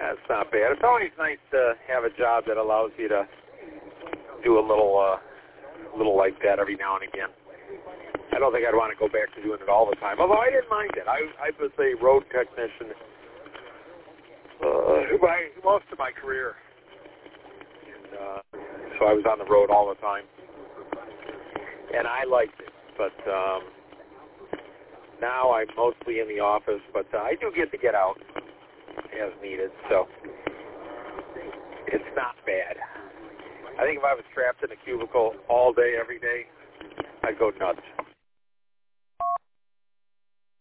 That's not bad. It's always nice to have a job that allows you to do a little like that every now and again. I don't think I'd want to go back to doing it all the time, although I didn't mind it. I was a road technician most of my career, and so I was on the road all the time, and I liked it. But now I'm mostly in the office, but I do get to get out as needed, so it's not bad. I think if I was trapped in a cubicle all day, every day, I'd go nuts.